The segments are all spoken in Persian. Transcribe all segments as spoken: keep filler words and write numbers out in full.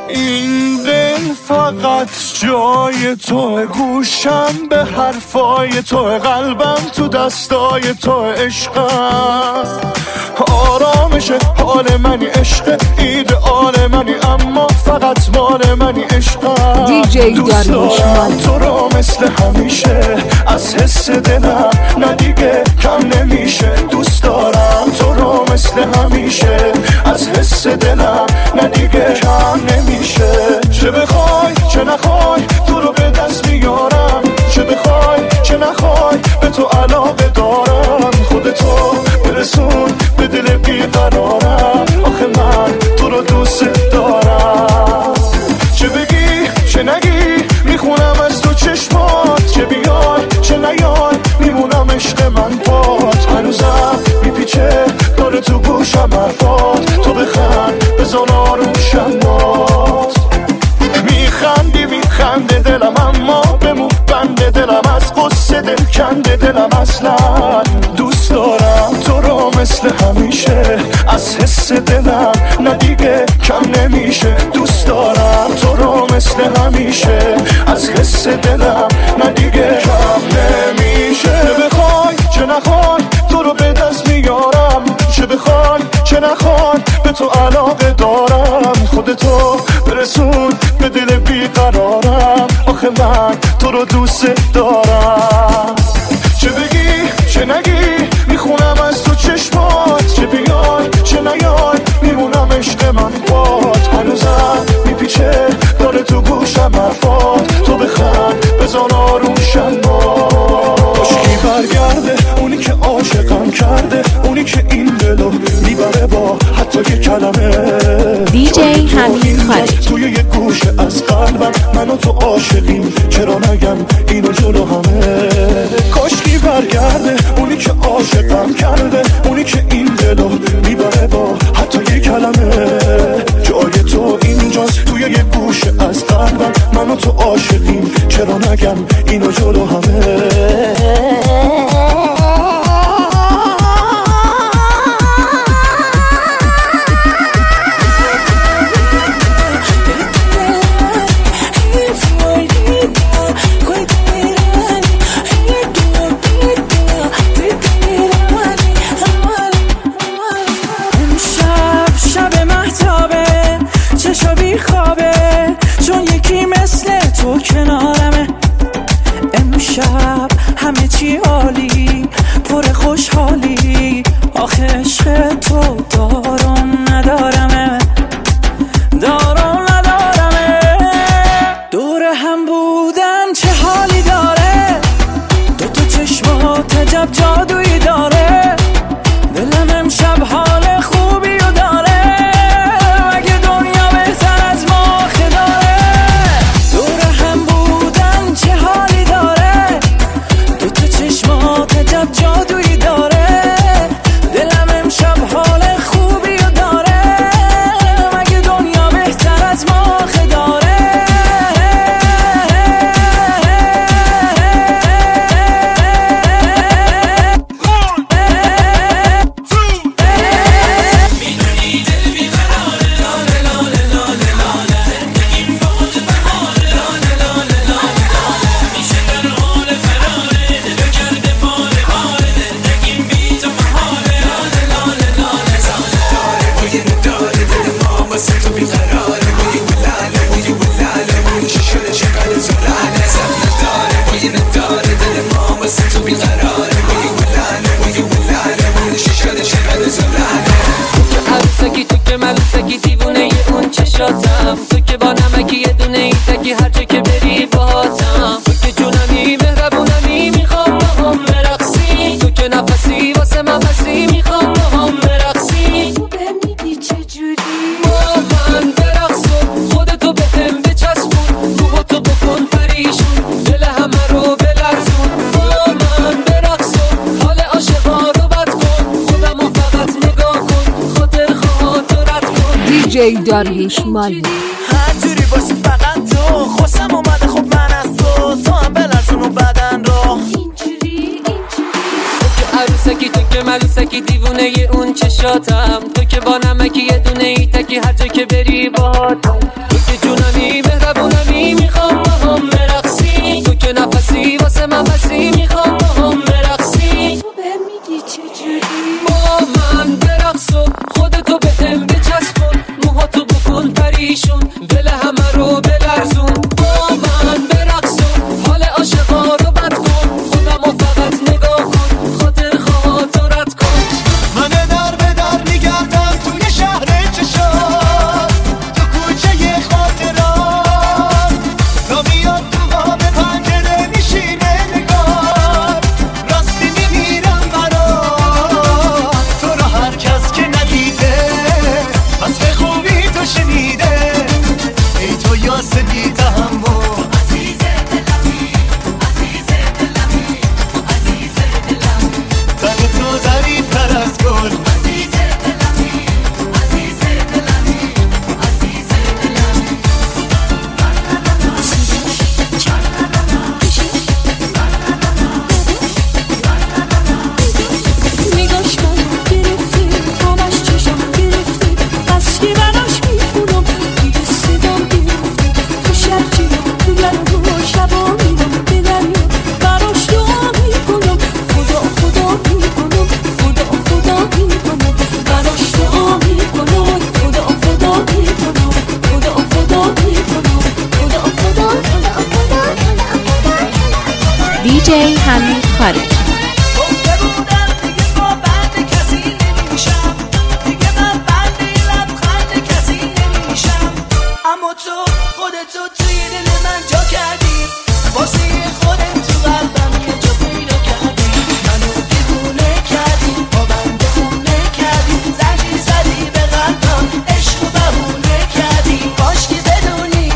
این دل فقط جای تو، گوشم به حرفای تو، قلبم تو دستای تو، عشقم آرامش حال منی، عشق ایدئال منی، اما فقط مال منی، عشقم دی جی دوست دارم تو رو مثل همیشه، از حس دلم نه دیگه کم نمیشه، دوست دارم تو رو مثل همیشه، از حس دلم نه دیگه کم نمیشه. چه بخوای چه نخوای تو رو به دست میارم، چه بخوای چه نخوای به تو علاقه دارم، خودتو برسون به دل بیقرارم، آخه من تو رو دوست دارم. چه بگی چه نگی میخونم از تو چشمات، چه بیای چه نیای میمونم عشق من بات، هنوزم میپیچه داره تو گوشم حرفات، تو بخند بزن آروشم بات. میخندی میخنده دلم اما بمون بنده دلم، از قصه دل کنده دلم، اصلا دوست دارم تو رو مثل همیشه، از حس دلم نه دیگه کم نمیشه، دوست دارم تو رو مثل همیشه، از حس دلم نه دیگه کم نمیشه. چه بخوای چه نخوای تو رو به دست میارم، چه بخوای چه نخوای به تو علاقه دارم، خودتو برسون به دل بیقرارم، آخه من تو رو دوست دارم. چه بگی چه نگی میخونم از تو چشمات، چه بیای چه نیای میمونم عشق من بات، هنوزم میپیچه داره تو گوشم حرفات، تو بخند بزن آروشم بات. عشقی برگرده اونی که عاشقم کرده، اونی که این دلو میبره با حتی یه کلمه، دی جی حمید خالد توی یه گوشه از قلبم من و تو عاشقیم، چرا نگم اینو جلو همه. کاشکی برگرده اونی که عاشقم کرده، اونی که این دلو میبره با حتی یه کلمه، جای تو اینجاست توی یه گوشه از قلبم من و تو عاشقیم، چرا نگم اینو جلو همه. کنارمه امشب همه چی عالی، پر خوشحالی، آخه عشق تو دارم ندارمه، دارم ندارمه. دور هم بودن چه حالی داره، دو تا چشمات عجب جادویی داره، دلم امشب حال خوبی و داره، مگه دنیا بهتر از ما آخه داره. دور هم بودن چه حالی داره، دو تا چشمات عجب جادویی داره، دلم امشب حال خوبی و داره، مگه دنیا بهتر از ما آخه داره. عروسکی تو که ملوسکی دیوونه ی اون چشاتم، تو که با نمکی یه دونه ای تکی هر جا که بری باهاتم، تو که جونمی مهربونمی میخوام با هم برقصی، تو که نفسی واسه من بسی میخوام با هم برقصی. تو بمیدی چجوری با من برقص و خودتو به هم بچسبون، روحتو بکن پریشون، دل همه رو بلرزون، با من برقص و حال عاشقا رو بد کن، خودمو فقط نگاه کن، خاطر خاطرت کن. دی جی داریوش مالی هر جوری باشی فقط تو، خوشم اومده خب من از تو، تو هم بلرزون و بدن رو اینجوری اینجوری. تو که عروسکی تو که ملوسکی دیوونه ی اون چشاتم، تو که با نمکی یه دونه ای تکی هر جا که بری باهاتم، تو که ایشون دل همه رو بلرزون. با من برقصون حال عاشقا رو بد کن، خودمو فقط نگاه کن، خاطر خاطرت کن. من در به در میگردم توی شهر چشات، تو کوچه خاطرات، تا میاد تو قاب پنجره میشینه نگار، راستی میمیرم برات. تو رو هر کس که ندیده از به خوبی تو شنیده، ای تو یاس بی تحمل. عزیز دلمی عزیز دلمی عزیز دلمی، تن تو ظریف‌تر از گل. عزیز دلمی عزیز دلمی عزیز دلمی. نگاش منو گرفتی، همش چشم گرفتی، بس که براش میخونم دیگه صدام گرفتی. تو شرجیام تو گرم و شبا میرم به دریا، براش دعا میکنم، خدا خدا میکنم، خدا خدا میکنم، براش دعا میکنم، خدا خدا میکنم، خدا خدا میکنم، خدا خدا خدا خدا دی جی حمید خارجی. گفته بودم دیگه با بند کسی نمیشم، دیگه من بند لبخند کسی نمیشم، اما تو خودتو توی دل من جا کردی، واسه خودت تو قلبم یه جا پیدا کردی. منو دیوونه کردی، با بند خونه کردی، زنجیر زدی به قلبم، عشق و بهونه کردی. باش که بدونی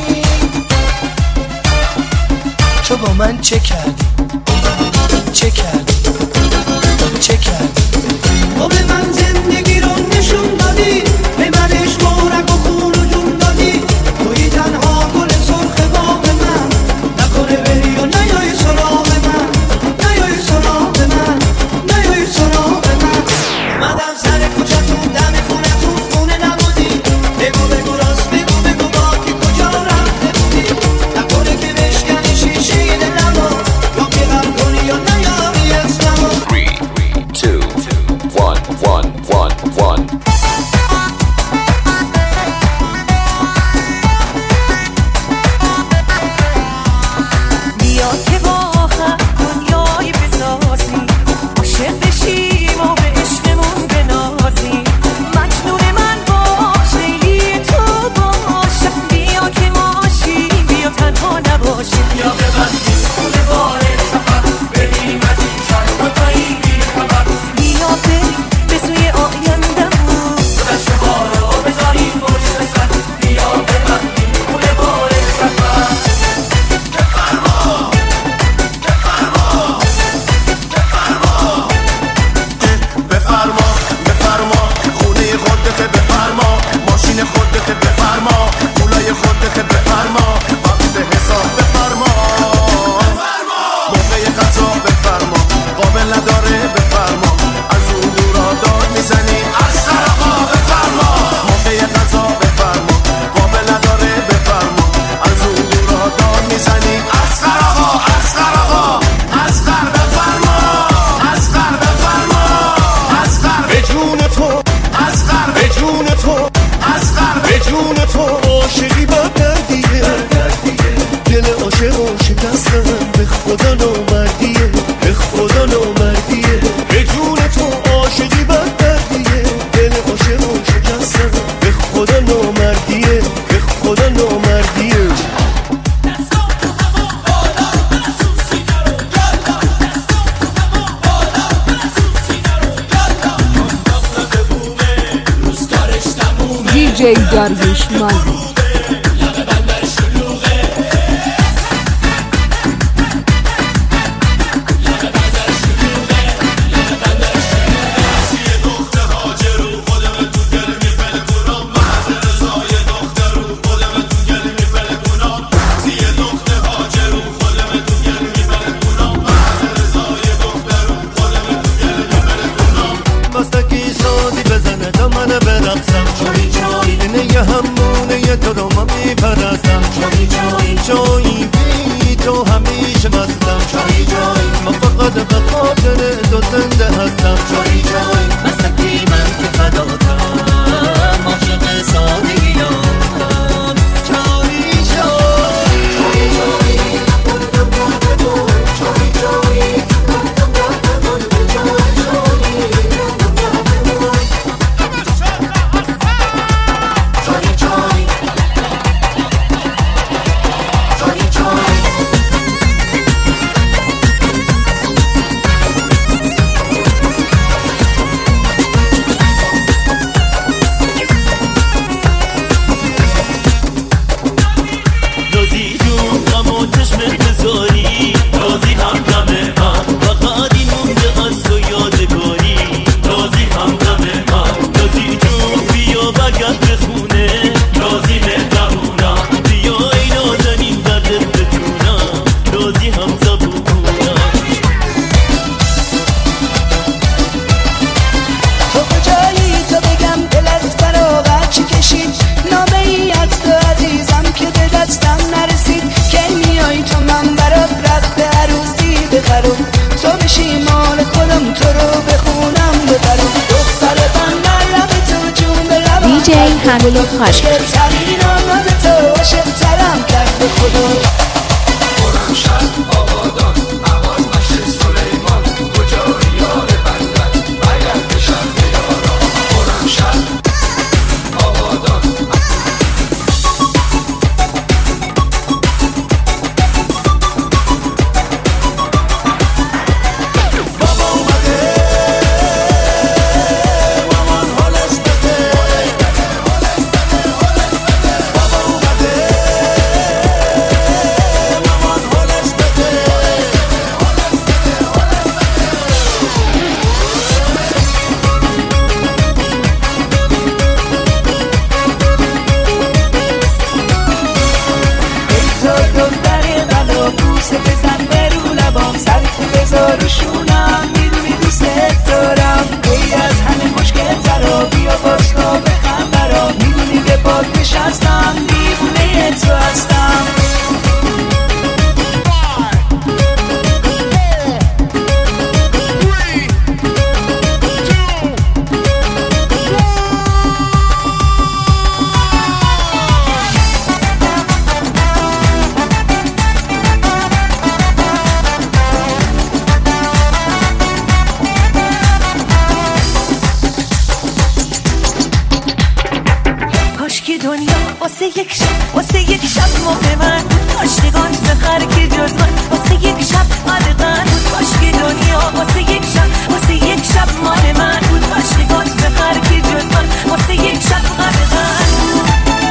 تو با من چه کردی، چه کردی، چه کردی. تو به من زندگی رو نشون دادی، به من عشق و رگ و خون و جون دادی. توی تنها گل سرخ باغ من، نکنه بری و نیای سراغ من، نیای سراغ من، نیای سراغ من. اومدم سر کوچه‌تون دم خونه‌تون، خونه نبودی. بگو بگو راست بگو بگو با کی کجا رفته بودی، نکنه که بشکنی شیشه دلمو، یا که غم کنی یا نیاری اسممو. Three, two, one, one, one, one. بیا که با هم دنیای بسازیم، عاشق بشیم و به عشقمون بنازیم. مجنون من باش، لیلی تو باش، بیا که ماشیم، بیا تنها نباشیم. بیا ببندیم خونه بار سفر، بریم از این شهر و تا این بی خبر. بیا بریم به سوی آینده‌مون، دشت بارا بذاریم پشت سر، بیا ببندیم خونه بار سفر. بفرما بفرما بفرما بفرما بفرما، خونه خودت بفرما، ماشین خودت بفرما، پولای خودت بفرما، وقت حساب بفرما، موقع غذا بفرما، قابل نداره بفرما، از اون دورا داد میزنی از سرقا بفرما. موقع غذا بفرما، قابل نداره بفرما، از اون دورا داد میزنی از سرقا، از سرقا، از سر بفرما، از سر بفرما، از سر به جون تو، از سر به جون تو، از سر به جون تو. عاشقی با دردیه، دل عاشق و شکستن، به خدا نامردیه، به خدا نامردیه. به جون تو عاشقی با دردیه، دل عاشق و شکستن، به خدا نامردیه، به خدا نامردیه. دی جی داریوش مالی. مستکی سازی بزنه تا من برقصم، چوی چوی اینه همونه تو رو ما میپرستم. چوی چوی چوی بی تو همیشه مستم. چوی چوی من فقط به خاطر تو زنده هستم. چوی چوی مستکی من که فداتم، عاشق سادگی دارم. بلبل خارج. عشق‌ترین آنات تو عاشق‌ترم کرد به خدا. خرمشهر آبادان احواز مشهد سلیمان کجای یار بندر برگرد به شهر یاران. خرمشهر آبادان بابا اومده مامان حالش بده. بابا اومده مامان حالش بده. ای تو دختر بلا بوسه بزن به رو لبام، سرت بذار رو شونم، میدونی دوست دارم. ای از همه مشکل ترا بیا باشنا بخند برا، میدونی به پاک نشستم دیوونه تو هستم. کاشکی دنیا واسه یک شب واسه یک شب ماه من بود، کاشتگان بخر که جز من واسه یک شب قدغن بود. کاشکی دنیا واسه یک شب واسه یک شب ماه من بود، کاشتگان بخر که جز من واسه یک شب قدغن بود.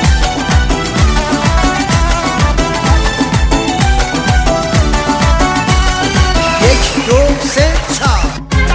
یک دو سه چهار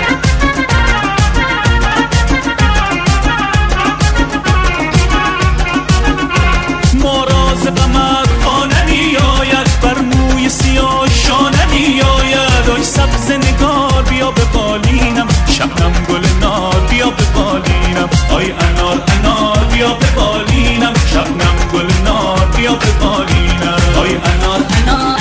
ما راز غمت پا نمی آید، بر موی سیاه شا نمی آید. آی سبز نگار بیا به بالینم، شبنم گل نار بیا به بالینم. آی انار انار بیا به بالینم، شبنم گل نار بیا به بالینم. آی انار انار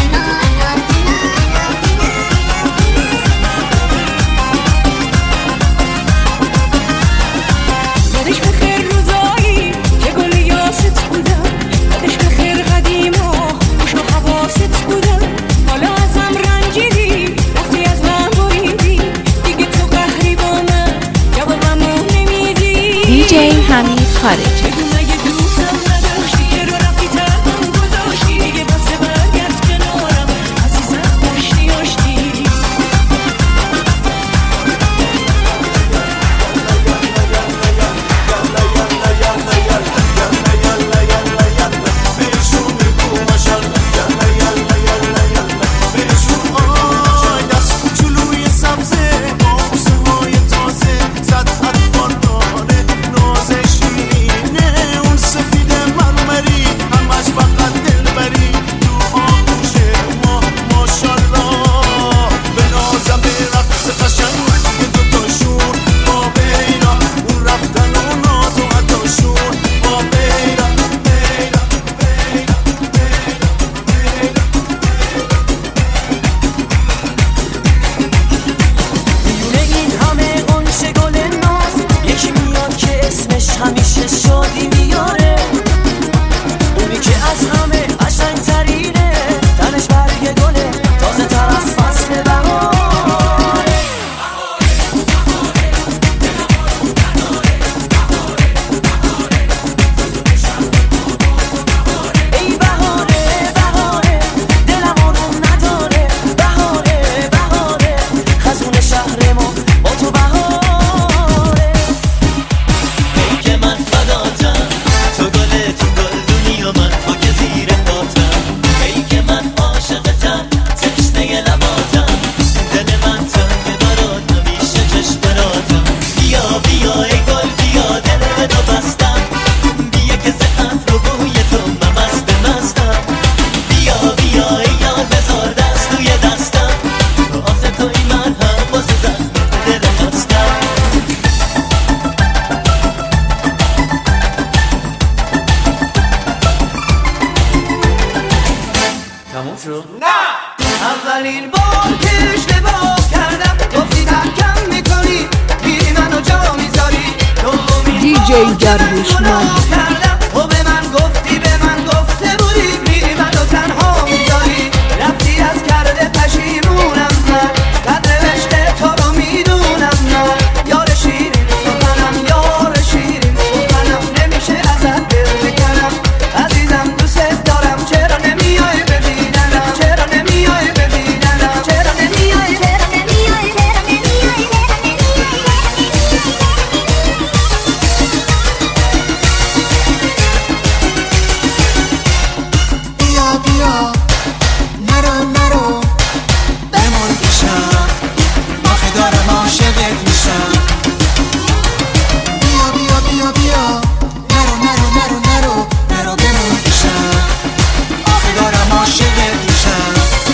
یادش بخیر روزایی که گل یاست بودم، یادش بخیر قدیما خوش و حواست بودم. حالا ازم رنجیدی رفتی از من بریدی، دیگه تو قهری با من جوابمو نمیدی. دیجی حمید خارج. بگو مگه دوستم نداشتی که رو رفتی تنم گذاشتی، دیگه واسه برگرد کنارم عزیزم داشتی آشتی. بهشون بگو ماشالله یلا یلا یلا یلا. بهشون آی دست جلوی سبزه آبوسه های تازه صد اطفال داره ناز شیرینه. اون سفید مرمری همش فقط دلبری تو آغوش ما ماشالله. به نازم به رقص قشنگ یه دوتاشون با بیرا، اون رفتن و ناز و عداشون با بیرا بیرا بیرا میونه این همه قنچه گل ناز یکی میاد که اسمش همیشه شادی میاره. اونی که از همه قشنگ‌ترینه، تنش برگ گله تازه تر از فصل بهاره. ای بهاره بهاره دلم آروم نداره، بهاره بهاره خزون شهر ما با تو بهاره. ای که من فداتم تو گل تو گلدونی و من خاک زیر پاتم. ای که من عاشقتم تشنه لباتم، دل من تنگ برات همیشه چشمراتم. بیا بیا ای گل بیا دل تو بستم، بیا که زهت رو بوی تو من مست مستم. بیا بیا ای یار بذار دست توی دستم، آخه توی من هم واسه زخم دل خستم. تموم شد؟ اولین بار که اشتباه کردم گفتی ترکم میکنی، میری منو جا میذاری. دومین دی جی داریوش مالی. و به من گفتی به من گفته بودی میری منو تنها میذاری رفتی از کرده پشیمونم من قدر عشق تو رو میدونم من یار شیرین سخنم یار شیرین سخنم نمیشه ازت دل بکنم عزیزم دوست دارم چرا نمیای ببینم چرا نمیای ببینم چرا نمیای چرا نمیای چرا نمیای بیا بیا نرو نرو بمون پیشم آخه دارم عاشقت میشم بیا بیا بیا بیا نرو نرو نرو نرو نرو بمون پیشم آخه دارم عاشقت میشم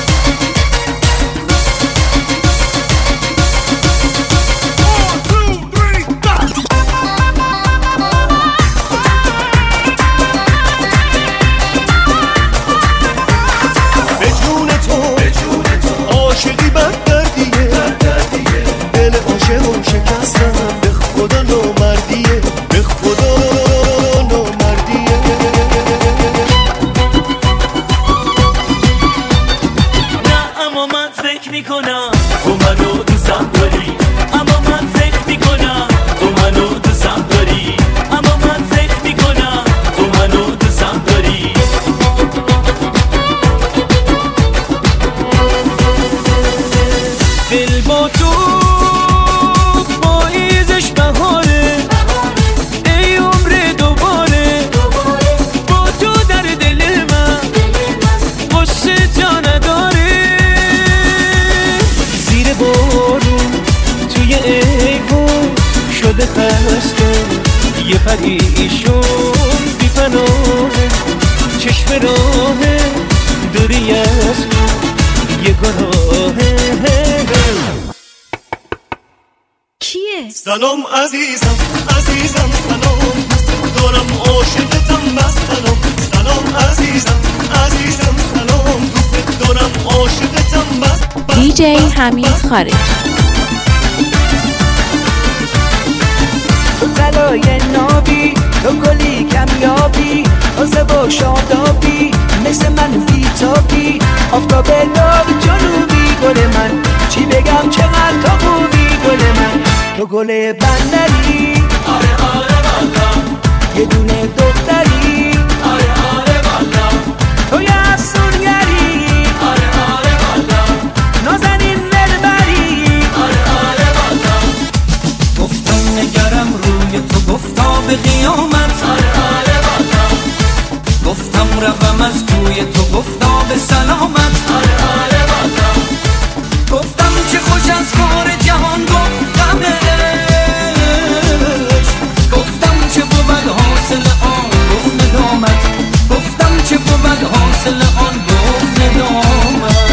به جون تو عاشقی بد دردیه دل عاشق شکستم به خدا نامردیه به خدا نامردیه نه اما من فکر میکنم تو منو دوستم داری اما من فکر میکنم تو منو دوستم داری اما من فکر میکنم تو منو دوستم داری دل با تو پاییزش بهاره ای عمر دوباره با تو در دل من قصه جا نداره زیر بارون توی ایوون شده خسته یه پریشون بی پناهه چشم راهه دوری از تو یه گناهه کیه؟ سلام عزیزم عزیزم سلام دارم عاشقتم بس سلام سلام عزیزم عزیزم سلام دوست دارم عاشقتم بس دی جی حمید خارج. تو طلای نابی تو گلی کمیابی تازه و شادابی مثل من بیتابی آفتاب لاب جنوبی گل من چی بگم چقدر تو خوبی گل من تو گل بندری آره آره والا یه دونه دختری آره آره والا تو یه افسونگری آره آره والا نازنین دلبری آره آره والا گفتم نگرم روی تو گفتا به قیامت آره آره والا گفتم روم از توی تو گفتا به سلامت آره آره والا گفتم چه خوش از کار جهان گفتمش گفتم چه بود حاصل آن گفت ندامت گفتم چه بود حاصل آن گفت ندامت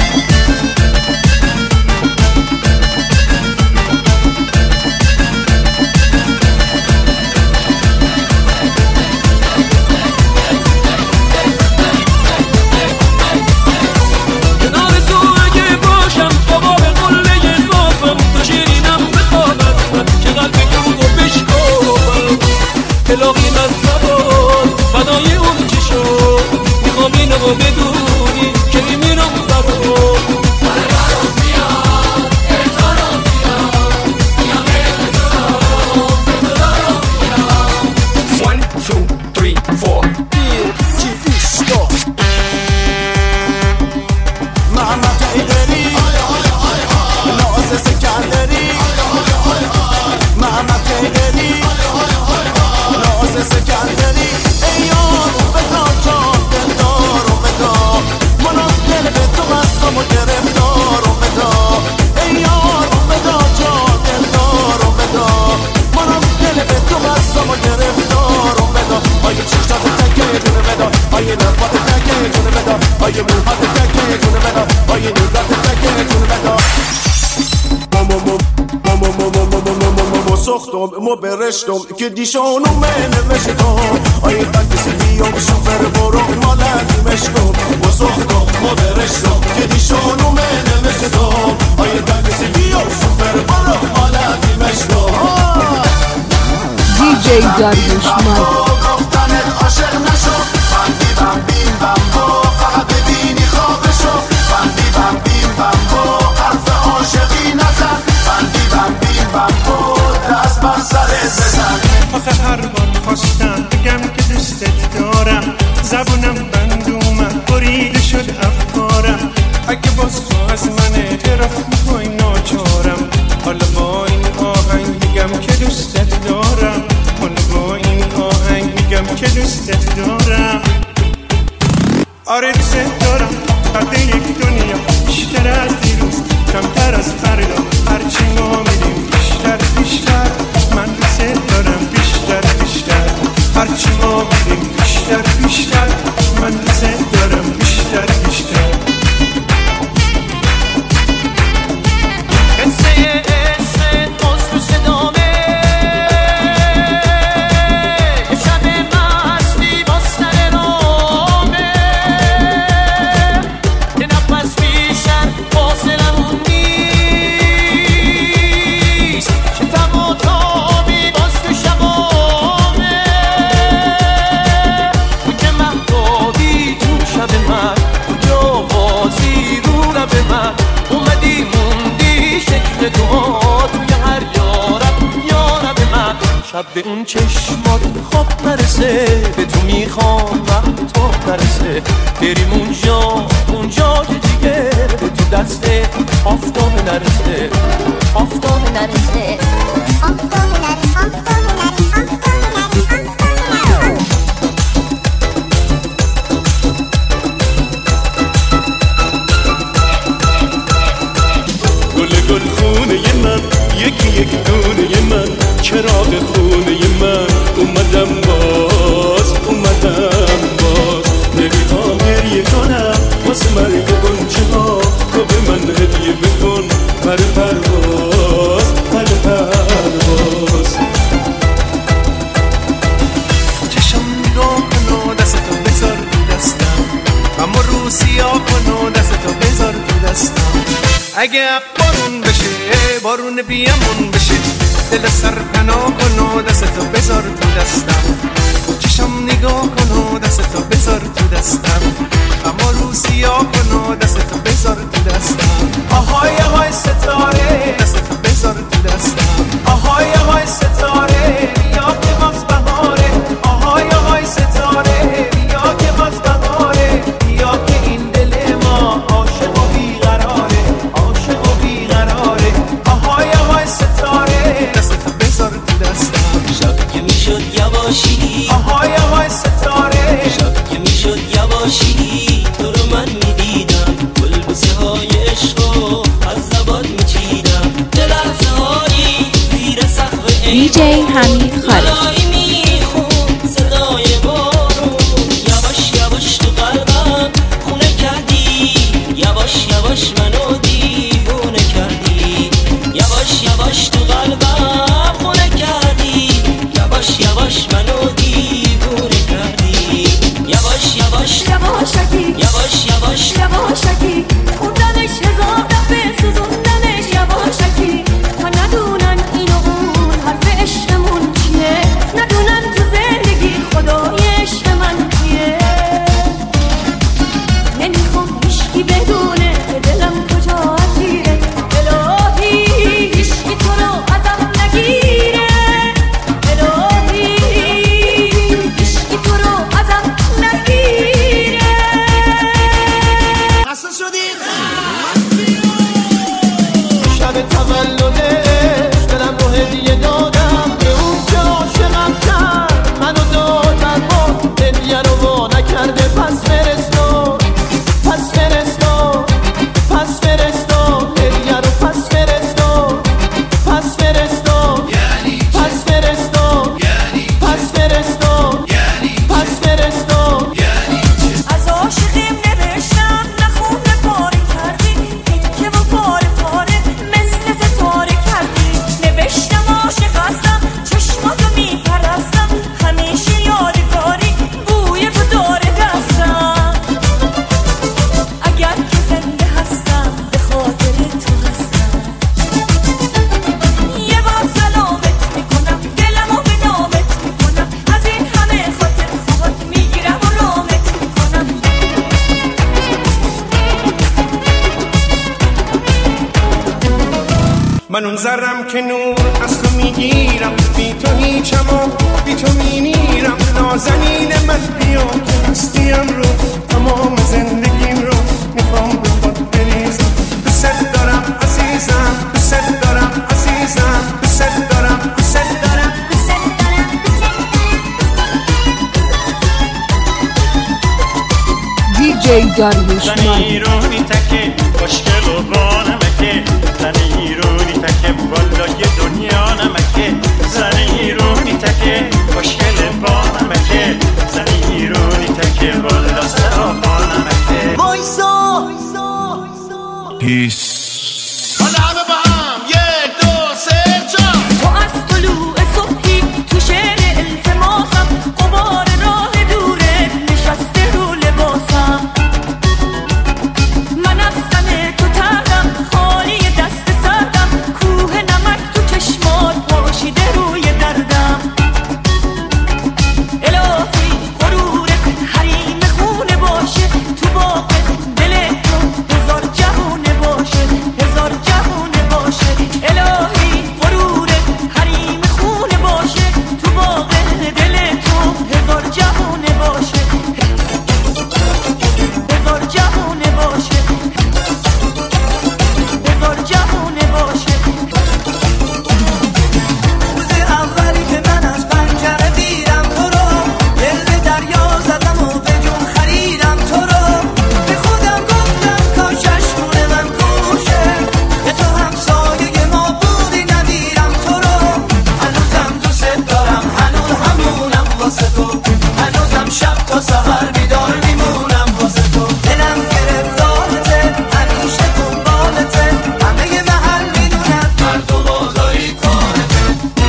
الاغی من نباد فدای اون چی شد میخوام اینو بدونی که میمیرم برات One, two, three, four. محمد ایدری ناز سکندری محمد ایدری ناز سکندری ای یار و فدا جان دلدار و فدا منم دل به تو بستم و گرفتار و فدا ای یار و فدا جان دلدار و فدا منم دل به تو بستم و گرفتار و فدا آیه چشتات تکه جونه فدا آیه لبات تکه جونه فدا آیه موهات تکه جونه فدا آیه نگات تکه جونه فدا ساختم ما برشتم که دیشانو من نوشتم آیه تکسی بیام شوفر برو مالندی مشکم ما ساختم ما برشتم که دیشانو من نوشتم آیه تکسی بیام شوفر برو مالندی مشکم دی جی داریوش مایک. گفتنت عاشق نشو بندی بم بیم بم با فقط ببینی خوابشو بندی بم بیم بم با حرف عاشقی نزن بندی بم بیم بم با دست بر سرت بزن. آخه هر بار خواستم بگم که دوستت دارم زبونم بند اومد بریده شد افکارم اگه باز تو از من اعتراف میکنی ناچارم حالا با این آهنگ میگم که دوستت دارم حالا با این آهنگ میگم که دوستت دارم. آره دوستت دارم قد یک دنیا بیشتر از دیروز کمتر از فردا هرچی ما میریم بیشتر بیشتر من دوستت دارم بیشتر بیشتر هرچی ما میریم بیشتر بیشتر من دوستت دارم بیشتر بیشتر. قصه عشق مزد صدامه شب مستی بستر رامه یه نفس بیشتر فاصلمون نیست چه تب و تابی باز تو شبامه تو که مهتابی تو شب من کجا بازی رو لب من اومدی موندی شکل تو توی هر یارب یارب من شب به اون چشمات خواب نرسه به تو میخوام وقت تو نرسه بریم اونجا اونجا که دیگه به تو دست آفتاب نرسه آفتاب نرسه آفتاب نرسه آفتاب نرسه گل خونه من یکی یک دونه من چراغ خونه من اومدم باز اومدم باز نمیخوام گریه کنم واسه مرگ گنچه ها تو به من هدیه بکن پر پرواز پر پرواز. چشم نگاه کن و دستتو بذار تو دستم اما رو سیاه کن و دستتو بذار تو دستم اگه بارون بشه بارون بیامون بشه دل سر پناه کن و دستتو بذار تو دستم چشم نگاه کن و دستتو بذار تو دستم اما رو سیاه کن و دستتو بذار تو دستم آهای آهای ستاره دستتو بذار تو دستم آهای آهای ستاره بیا که باز بهاره آهای آهای ستاره بیا که باز بهاره بیا که این دل ما عاشق و بیقراره عاشق و بیقراره آهای آهای ستاره دستتو بذار تو دستم شب که میشد یواشی آهای آهای ستاره شب که میشد یواشی تو رو من میدیدم گلبوسه های عشقو از زبان میچیدم به لحظه هایی زیر سقف دی جی حمید خالقی. میخون صدای بارون یواش یواش تو قلبم خونه کردی یواش یواش منو دیوونه کردی یواش یواش تو قلبم خونه کردی یواش یواش منو دیوونه کردی یواش یواش یواشکی یواش یواش یواشکی خوندنش هزار دفعه سوزوندنش یواشکی تا ندونن این و اون حرف عشقمون چیه من اون ذرم که نور از تو میگیرم، بی تو هیچم و بی تو میمیرم. نازنین من بیا که هستیم رو، تمام زندگیم رو میخوام به خود بریزم. دوست دارم عزیزم، دوست دارم عزیزم، دوست دارم، دوست دارم، دوست دارم. دی جی داریوش زن ایرانی تکه خوشگل و با نمکه، زن ایرانی تکه والای دنیا نمکه، زن ایرانی تکه خوشگل با نمکه، زن ایرانی تکه والا سرا با نمکه. وایسا پیس حالا همه با هم یک دو سه چهار. تو از طلوع صبحی تو شعر التماسم، غبار راه دوره نشسته رو لباسم. من از تن تو تردم، خالی دست سردم، کوه نمک تو چشمات پاشیده روی دردم. الهی غرورت حریم خونه باشه، تو باغ دل تو هزار جهونه باشه، هزار جهونه باشه. الهی غرورت حریم خونه باشه، تو باغ دل تو هزار جهونه باشه، هزار جهونه باشه، هزار جهونه باشه. روز اولی که من از پنجره دیدم تو رو، دل به دریا زدم و به جون خریدم تو رو. به خودم گفتم کاشش مونه من کوشه، که تو همسایه ما بودی ندیدم تو رو. هنوزم دوست دارم، هنوز همونم واسه تو، هنوزم شب تا سحر بیدار میمونم واسه تو. دلم گرفتارته، همیشه دنبالته، همه محل میدونم مرد و بازاری کارته،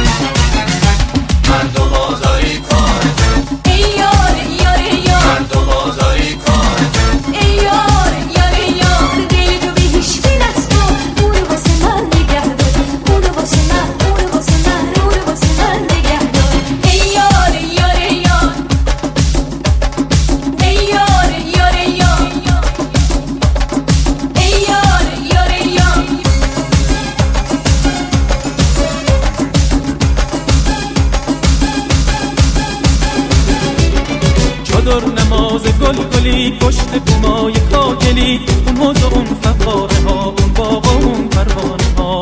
مرد و بازاری کارته، ای یار یار یار، مرد و بازاری کارته. ای یار یار یار، دل تو به هیچ دل از تو، اونو واسه من نگه دار، اونو واسه من، اونو واسه من، اونو واسه من نگه دار. ای یار یار یار، ای یار یار یار، ای یار یار یار. چادر نماز گل گلی پشت بومای کاگلی، اون حوض و اون فواره ها، اون باغ و اون پروانه ها.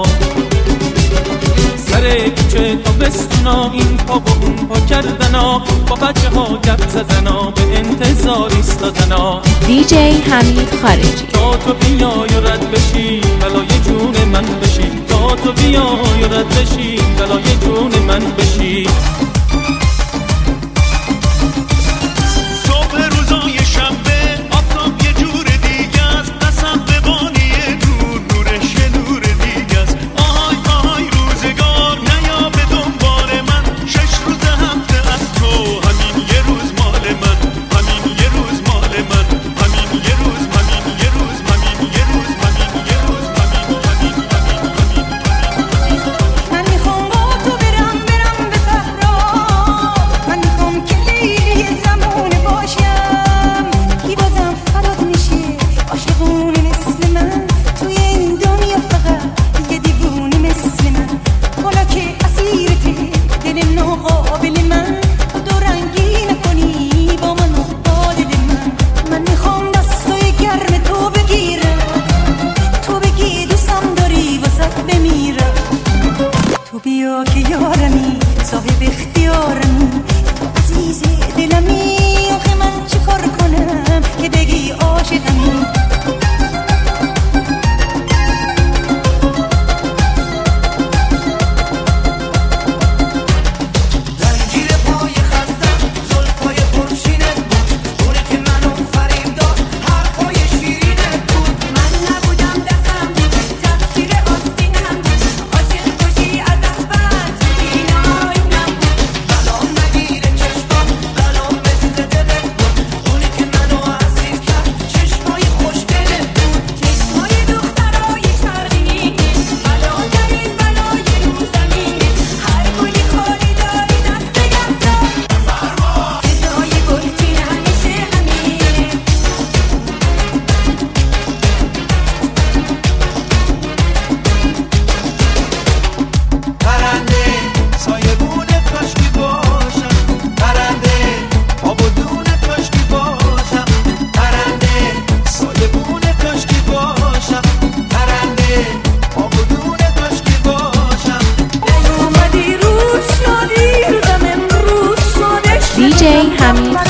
سر کوچه تا بستونا، این پا و اون پا کردنا، با بچه ها گپ زدنا، به انتظار ایستادنا. دی جی حمید خارجی. تا تو بیای و رد بشی بلای جون من بشی، تا تو بیای و رد بشی بلای جون من بشی. صبح روزای شنبه آفتاب یه جور دیگه است، قسم به بانی دور نورش یه نور دیگه است. آهای آهای روزگار نیا به دنبال من، شش روز هفته از تو همین یه روز مال من، همین یه روز مال من، همین یه روز، همین یه روز، همین یه روز، همین یه روز، همین همین همین همین. من میخوام با تو برم برم به صحرا،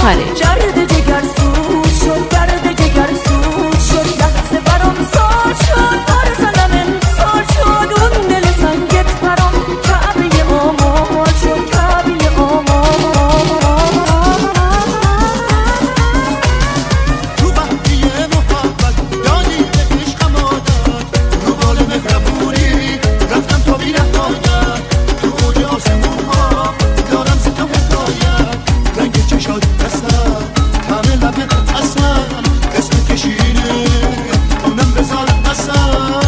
خارجی. درد جگر سوز شد، درد جگر سوز شد، لحظه برام سال شد، بار زنم امسال شد، اون دل سنگت برام کعبه آمال شد، کعبه آمال. تو وقتی محبت دانی به عشقم عادت، رو بال مهربونی رفتم تا بی نهایت، تو اوج آسمون ها دارم ز تو حکایت، رنگ چشات دستم همه لبت هستم، اسم کشیده اونم بذار قسم.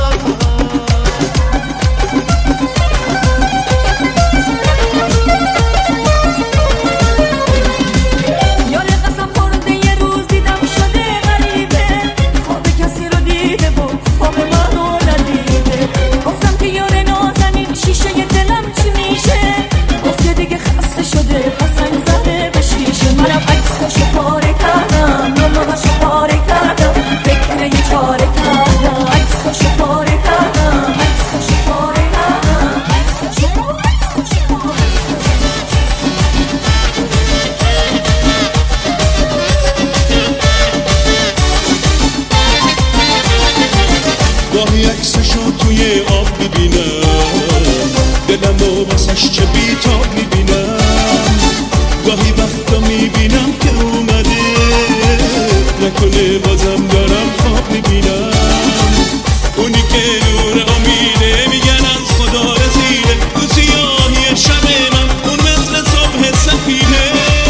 یار قسم خورده یه روز دیدم شده غریبه، خواب کسی رو دیده و خواب منو ندیده، گفتم که یار نازنین شیشه دلم چی میشه، گفت که دیگه خسته شده پسنگ زده به شیشه، منم عکسشو پاره کردم نامه‌شو پاره کردم، فکر یه چاره کردم، عکسشو پاره کردم، عکسشو پاره کردم، عکسشو پاره گاهی عکسشو توی آب میبینم، دلم رو واسش چه بیتاب میبینم، گاهی وقتا میبینم که اومده، نکنه بازم دارم خواب میبینم، اونی که نور امیده میگن از خدا رسیده، تو سیاهی شب من اون مثل صبح سفیده،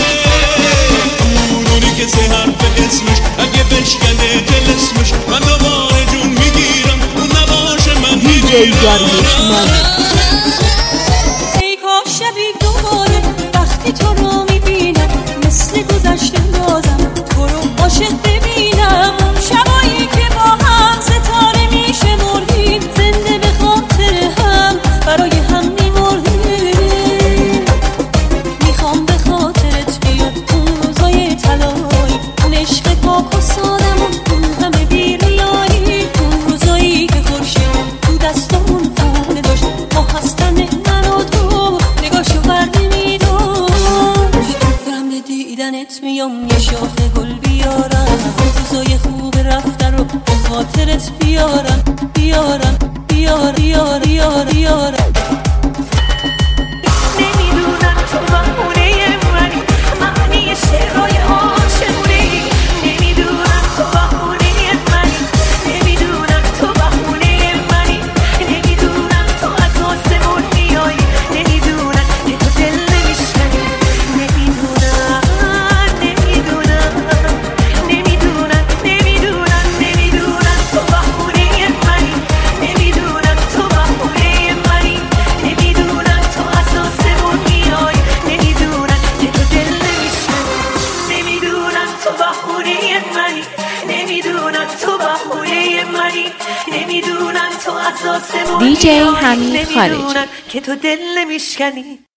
اون اونی که سه حرف اسمش اگه بشکنه دل اسمش من دوباره جون میگیرم، اون نباشه من دی جی داریوش مانی. ای کاش شبی دوباره وقتی تو رو میبینم، مثل گذشته بازم تو رو عاشق ببینم، اون شبایی که با هم ستاره میشه مردیم، زنده به خاطر هم برای هم میمردیم، میخوام به خاطرت بیاد اون روزای طلایی، اون عشق پاک و سادمون، اون همه بی‌ریایی، اون روزایی که خورشید تو دستمون خونه داشت، ما هستن من و تو نگاهشو بر نمیداشت، دارم به دیدنت میام یه شاخه گل بیارم، روزای خوب رفته رو به خاطرت بیارم، بیارم بیار بیار بیار بیارم. نمیدونم تو بهونه منی، معنی شعرهای عاشقونه‌ای، نمیدونم تو بهونه منی، نمیدونم تو بهونه منی، نمیدونم تو از آسمون میایی، نمیدونم که تو دل نمیشکنی، نمیدونم نمیدونم نمیدونم نمیدونم نمیدونم تو بهونه منی، نمیدونم تو بهونه منی، نمیدونم تو از آسمون میایی، نمیدونم که تو دل نمیشکنی، نمیدونم تو بهونه منی، نمیدونم تو بهونه منی، نمیدونم تو از آسمون دی جی میایی، حمید خارجی. نمیدونم که تو دل نمیشکنی.